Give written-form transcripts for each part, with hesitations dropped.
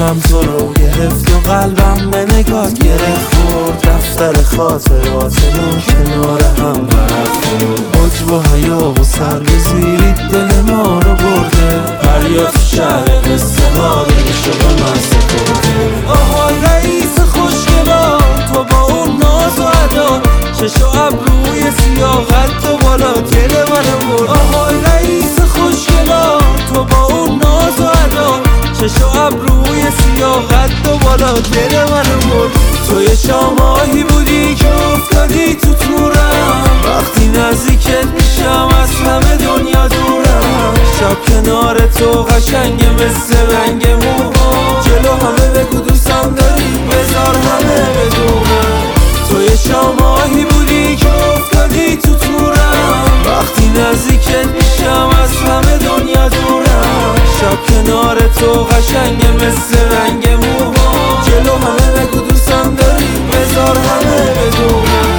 چشمم تو رو گرفت و قلبم به نگات گرفت خورد. دفتر خاطراتمون کنار هم برد خورد. حجب و حیا و سر به زیری دل ما رو برده. دریا تو شهر قصه ها دلشو به من سپرده. آهای رئیس خوشگلا تو با اون ناز و ادا، چش و ابروی سیاه قد و بالا دل منو برد. آهای رئیس خوشگلا تو با اون ناز و ادا، چش و ابروی سیاه قد و بالا دل منو برد. توی شاماهی بودی که افتادی تو تورم، وقتی نزدیکت میشم از همه دنیا دورم. شب کنار تو قشنگه مثل رنگ موها، جلو همه بگو دوستم داری بذار همه بدونم. توی شاماهی بودی که افتادی تو تورم، وقتی نزدیکت میشم از همه دنیا دورم. شب کنار تو قشنگه مثل رنگ موها، جلو همه بگو دوستم داری بذار همه بدونم.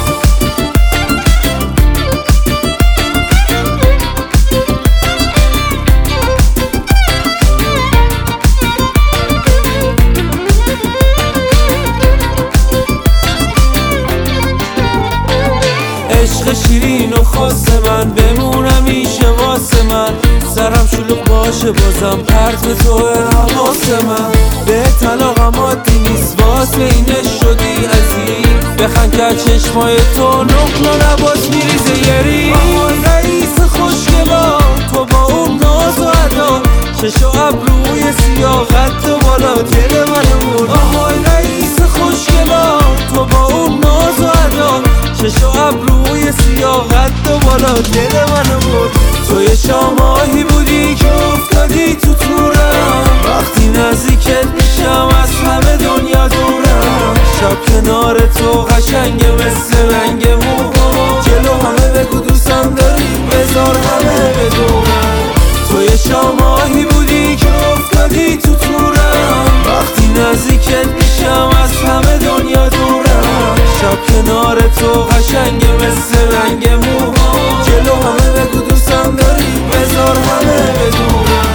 عشق شیرین و خاص من بمونم ایشه واسه من. سرم شلوغ باشه بازم پرت تو حواس من. به طلاقم عادی نیست واسه اینه شدی عزیز. بخند که چشمای تو نقل و نباز میریزه یری. آهای رئیس خوشگلا تو با اون ناز و ادا، چش و ابروی سیاه قد و بالا دل منو برد. آهای رئیس خوشگلا تو با اون ناز و ادا، چش و ابروی سیاه قد و بالا دل منو برد. توی شاماهی بودی که افتادی تو تورم، وقتی نزدیکت میشم از همه دنیا دورم. شب کنار تو قشنگه مثل رنگ موها، جلو همه بگو دوستم داری بذار همه بدونم. توی شاماهی بودی که افتادی تو تورم، وقتی نزدیکت میشم از همه دنیا دورم. شب کنار تو قشنگه مثل رنگ موها، جلو همه بگو دوستم داری بذار همه بدونم.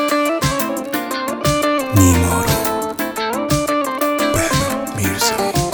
نیما رو بهنام میرزایی.